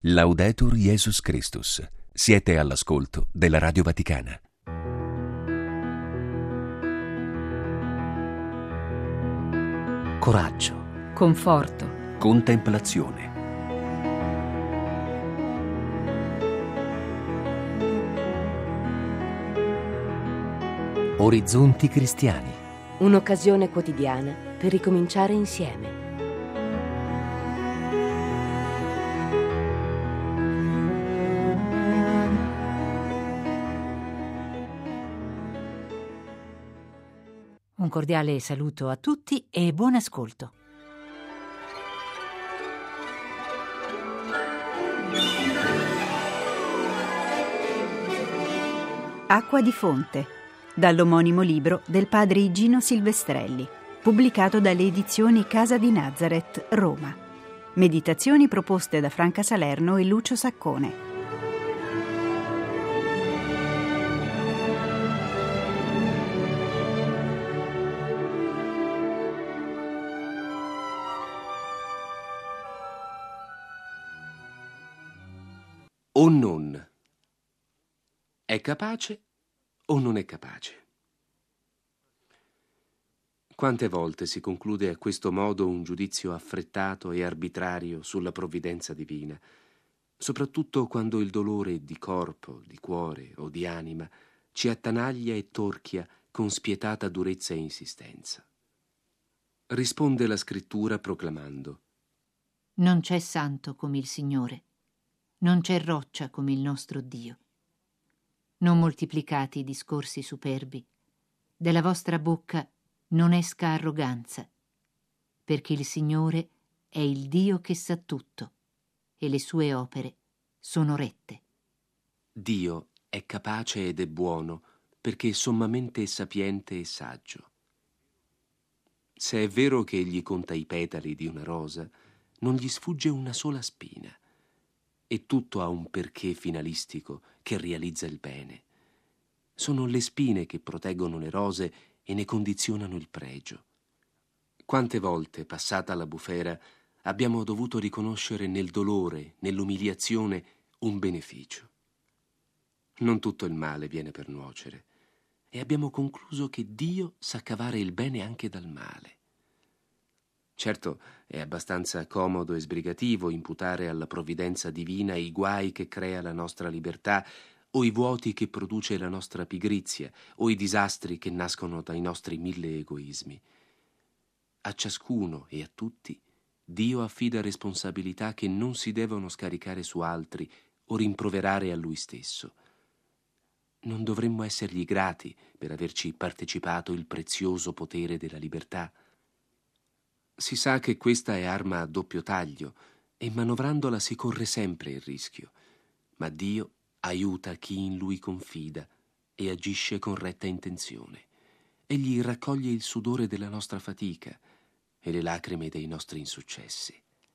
Laudetur Jesus Christus. Siete all'ascolto della Radio Vaticana. Coraggio, conforto, contemplazione. Orizzonti cristiani. un'occasione quotidiana per ricominciare insieme. Un cordiale saluto a tutti e buon ascolto. Acqua di fonte, dall'omonimo libro del padre Igino Silvestrelli, pubblicato dalle edizioni Casa di Nazareth, Roma. Meditazioni proposte da Franca Salerno e Lucio Saccone. O non. È capace o non è capace? Quante volte si conclude a questo modo un giudizio affrettato e arbitrario sulla provvidenza divina, soprattutto quando il dolore di corpo, di cuore o di anima ci attanaglia e torchia con spietata durezza e insistenza. Risponde la Scrittura proclamando: Non c'è santo come il Signore, non c'è roccia come il nostro Dio. Non moltiplicate i discorsi superbi, dalla vostra bocca non esca arroganza, perché il Signore è il Dio che sa tutto e le sue opere sono rette. Dio è capace ed è buono perché è sommamente sapiente e saggio. Se è vero che egli conta i petali di una rosa, non gli sfugge una sola spina. E tutto ha un perché finalistico che realizza il bene. Sono le spine che proteggono le rose e ne condizionano il pregio. Quante volte, passata la bufera, abbiamo dovuto riconoscere nel dolore, nell'umiliazione, un beneficio. Non tutto il male viene per nuocere, e abbiamo concluso che Dio sa cavare il bene anche dal male. Certo, è abbastanza comodo e sbrigativo imputare alla provvidenza divina i guai che crea la nostra libertà, o i vuoti che produce la nostra pigrizia, o i disastri che nascono dai nostri 1000 egoismi. A ciascuno e a tutti Dio affida responsabilità che non si devono scaricare su altri o rimproverare a Lui stesso. Non dovremmo essergli grati per averci partecipato il prezioso potere della libertà? Si sa che questa è arma a doppio taglio e manovrandola si corre sempre il rischio, ma Dio aiuta chi in Lui confida e agisce con retta intenzione. Egli raccoglie il sudore della nostra fatica e le lacrime dei nostri insuccessi.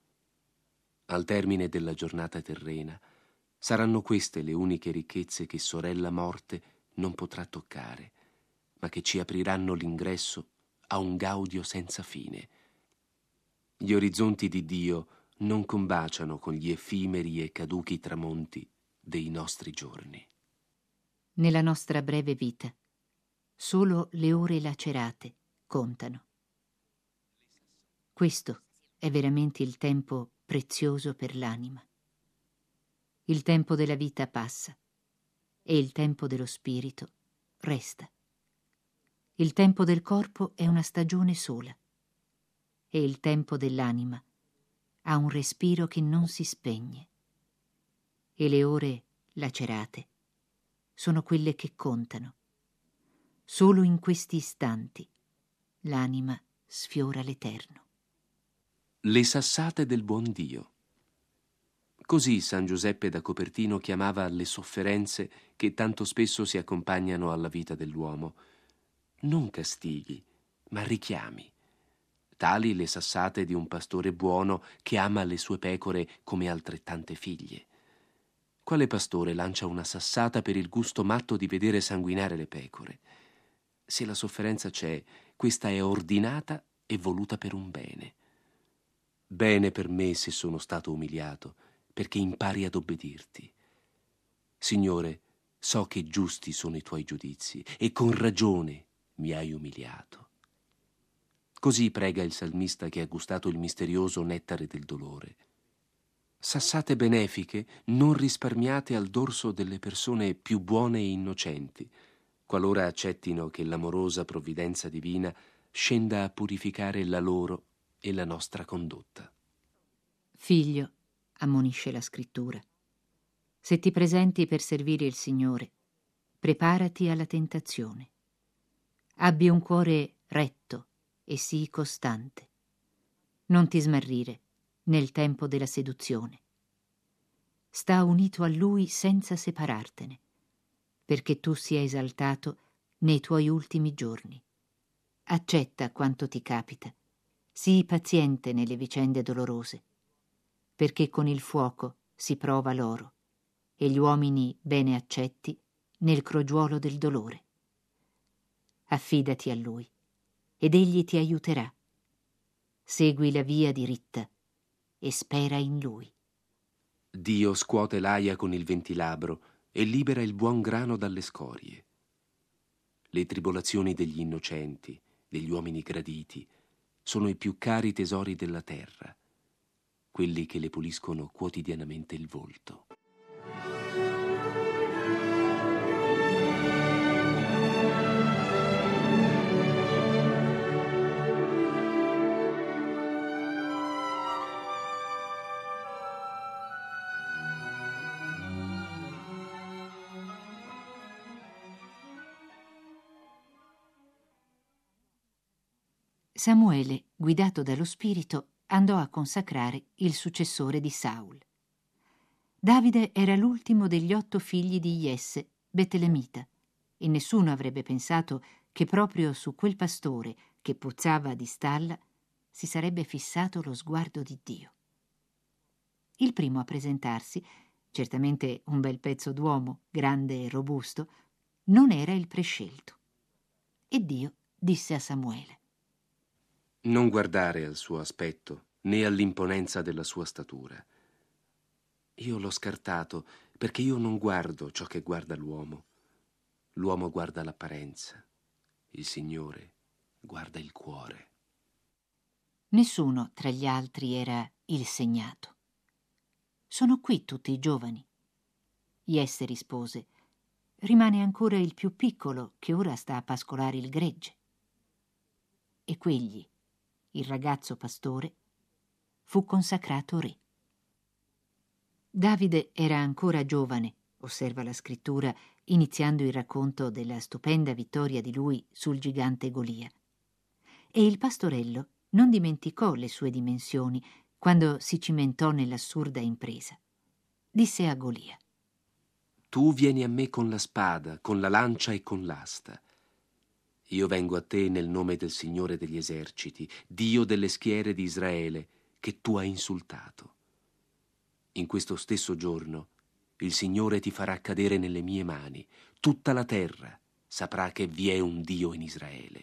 Al termine della giornata terrena saranno queste le uniche ricchezze che sorella morte non potrà toccare, ma che ci apriranno l'ingresso a un gaudio senza fine. Gli orizzonti di Dio non combaciano con gli effimeri e caduchi tramonti dei nostri giorni. Nella nostra breve vita, solo le ore lacerate contano. Questo è veramente il tempo prezioso per l'anima. Il tempo della vita passa e il tempo dello spirito resta. Il tempo del corpo è una stagione sola e il tempo dell'anima ha un respiro che non si spegne. E le ore lacerate sono quelle che contano. Solo in questi istanti l'anima sfiora l'eterno. Le sassate del buon Dio. Così San Giuseppe da Copertino chiamava le sofferenze che tanto spesso si accompagnano alla vita dell'uomo. Non castighi, ma richiami. Tali le sassate di un pastore buono che ama le sue pecore come altrettante figlie. Quale pastore lancia una sassata per il gusto matto di vedere sanguinare le pecore? Se la sofferenza c'è, questa è ordinata e voluta per un bene. Bene per me se sono stato umiliato, perché impari ad obbedirti. Signore, so che giusti sono i tuoi giudizi e con ragione mi hai umiliato. Così prega il salmista che ha gustato il misterioso nettare del dolore. Sassate benefiche non risparmiate al dorso delle persone più buone e innocenti, qualora accettino che l'amorosa provvidenza divina scenda a purificare la loro e la nostra condotta. Figlio, ammonisce la Scrittura, se ti presenti per servire il Signore, preparati alla tentazione. Abbi un cuore retto e sii costante. Non ti smarrire nel tempo della seduzione. Sta unito a Lui senza separartene, perché tu sia esaltato nei tuoi ultimi giorni. Accetta quanto ti capita, sii paziente nelle vicende dolorose, perché con il fuoco si prova l'oro e gli uomini bene accetti nel crogiuolo del dolore. Affidati a Lui ed Egli ti aiuterà. Segui la via diritta e spera in Lui. Dio scuote l'aia con il ventilabro e libera il buon grano dalle scorie. Le tribolazioni degli innocenti, degli uomini graditi, sono i più cari tesori della terra, quelli che le puliscono quotidianamente il volto. Samuele, guidato dallo Spirito, andò a consacrare il successore di Saul. Davide era l'ultimo degli 8 figli di Jesse, Betelemita, e nessuno avrebbe pensato che proprio su quel pastore che puzzava di stalla si sarebbe fissato lo sguardo di Dio. Il primo a presentarsi, certamente un bel pezzo d'uomo, grande e robusto, non era il prescelto. E Dio disse a Samuele: Non guardare al suo aspetto, né all'imponenza della sua statura. Io l'ho scartato perché io non guardo ciò che guarda l'uomo. L'uomo guarda l'apparenza, il Signore guarda il cuore. Nessuno tra gli altri era il segnato. Sono qui tutti i giovani. Jesse rispose: rimane ancora il più piccolo che ora sta a pascolare il gregge. E quegli, il ragazzo pastore, fu consacrato re. Davide era ancora giovane, osserva la Scrittura, iniziando il racconto della stupenda vittoria di lui sul gigante Golia. E il pastorello non dimenticò le sue dimensioni quando si cimentò nell'assurda impresa. Disse a Golia: Tu vieni a me con la spada, con la lancia e con l'asta. Io vengo a te nel nome del Signore degli eserciti, Dio delle schiere di Israele, che tu hai insultato. In questo stesso giorno il Signore ti farà cadere nelle mie mani. Tutta la terra saprà che vi è un Dio in Israele.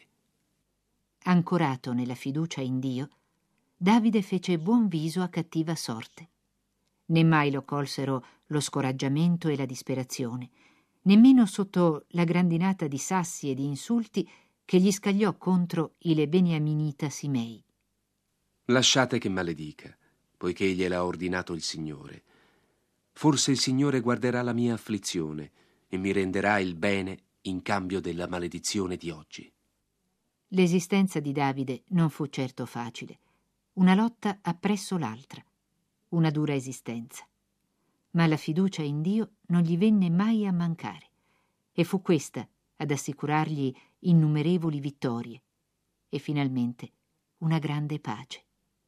Ancorato nella fiducia in Dio, Davide fece buon viso a cattiva sorte. Né mai lo colsero lo scoraggiamento e la disperazione, nemmeno sotto la grandinata di sassi e di insulti che gli scagliò contro il beniaminita Simei. Lasciate che maledica, poiché gliel'ha ordinato il Signore. Forse il Signore guarderà la mia afflizione e mi renderà il bene in cambio della maledizione di oggi. L'esistenza di Davide non fu certo facile. Una lotta appresso l'altra, una dura esistenza. Ma la fiducia in Dio non gli venne mai a mancare, e fu questa ad assicurargli innumerevoli vittorie e finalmente una grande pace.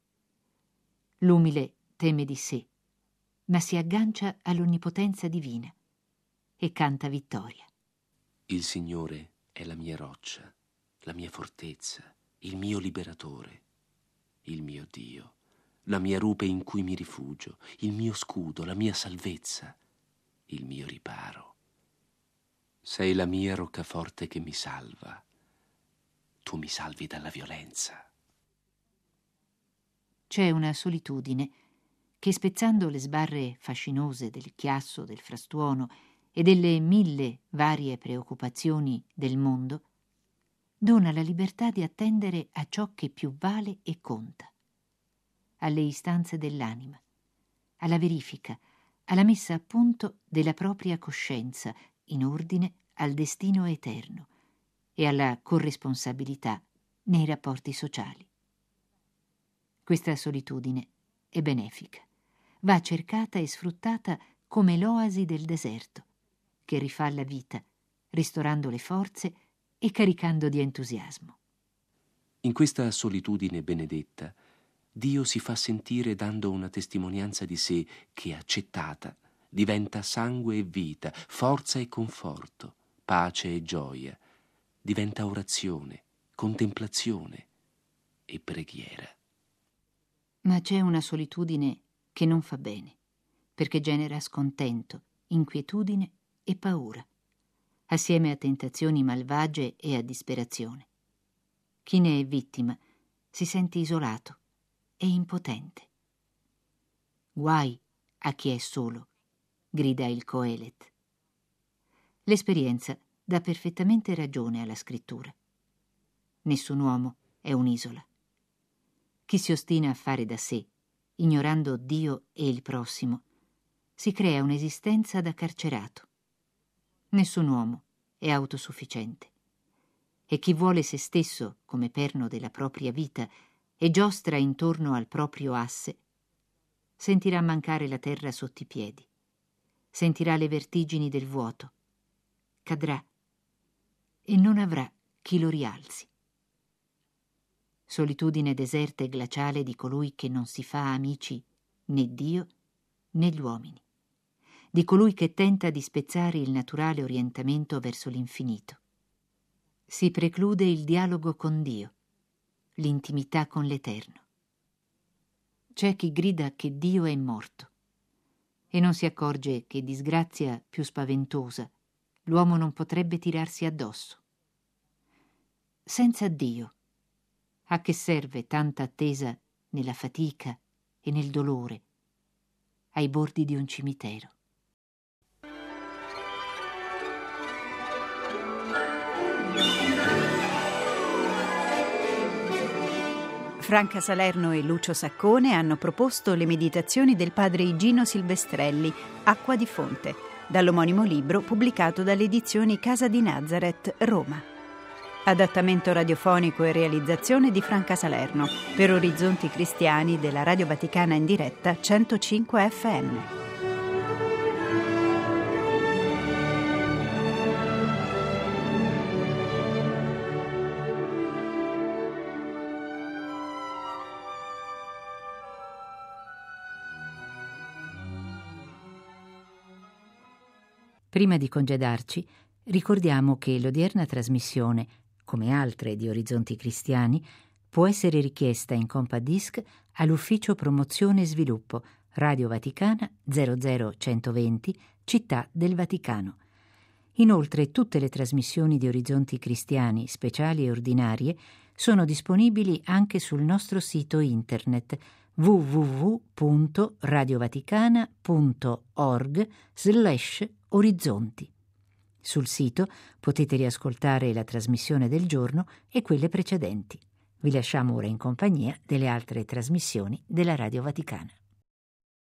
L'umile teme di sé, ma si aggancia all'onnipotenza divina e canta vittoria. Il Signore è la mia roccia, la mia fortezza, il mio liberatore, il mio Dio, la mia rupe in cui mi rifugio, il mio scudo, la mia salvezza, il mio riparo. Sei la mia roccaforte che mi salva. Tu mi salvi dalla violenza. C'è una solitudine che, spezzando le sbarre fascinose del chiasso, del frastuono e delle 1000 varie preoccupazioni del mondo, dona la libertà di attendere a ciò che più vale e conta, alle istanze dell'anima, alla verifica, alla messa a punto della propria coscienza in ordine al destino eterno e alla corresponsabilità nei rapporti sociali. Questa solitudine è benefica, va cercata e sfruttata come l'oasi del deserto, che rifà la vita, ristorando le forze e caricando di entusiasmo. In questa solitudine benedetta, Dio si fa sentire dando una testimonianza di sé che, accettata, diventa sangue e vita, forza e conforto, pace e gioia, diventa orazione, contemplazione e preghiera. Ma c'è una solitudine che non fa bene, perché genera scontento, inquietudine e paura, assieme a tentazioni malvagie e a disperazione. Chi ne è vittima si sente isolato e impotente. Guai a chi è solo, grida il Coelet. L'esperienza dà perfettamente ragione alla scrittura. Nessun uomo è un'isola. Chi si ostina a fare da sé, ignorando Dio e il prossimo, si crea un'esistenza da carcerato. Nessun uomo è autosufficiente. E chi vuole se stesso come perno della propria vita e giostra intorno al proprio asse, sentirà mancare la terra sotto i piedi, sentirà le vertigini del vuoto, cadrà e non avrà chi lo rialzi. Solitudine deserta e glaciale di colui che non si fa amici né Dio né gli uomini, di colui che tenta di spezzare il naturale orientamento verso l'infinito. Si preclude il dialogo con Dio, l'intimità con l'Eterno. C'è chi grida che Dio è morto e non si accorge che disgrazia più spaventosa l'uomo non potrebbe tirarsi addosso. Senza Dio, a che serve tanta attesa nella fatica e nel dolore, ai bordi di un cimitero? Franca Salerno e Lucio Saccone hanno proposto le meditazioni del padre Igino Silvestrelli, Acqua di fonte, dall'omonimo libro pubblicato dalle edizioni Casa di Nazareth, Roma. Adattamento radiofonico e realizzazione di Franca Salerno per Orizzonti Cristiani della Radio Vaticana in diretta 105 FM. Prima di congedarci, ricordiamo che l'odierna trasmissione, come altre di Orizzonti Cristiani, può essere richiesta in compact disc all'Ufficio Promozione e Sviluppo, Radio Vaticana 00120, Città del Vaticano. Inoltre tutte le trasmissioni di Orizzonti Cristiani, speciali e ordinarie, sono disponibili anche sul nostro sito internet www.radiovaticana.org/orizzonti. Sul sito potete riascoltare la trasmissione del giorno e quelle precedenti. Vi lasciamo ora in compagnia delle altre trasmissioni della Radio Vaticana.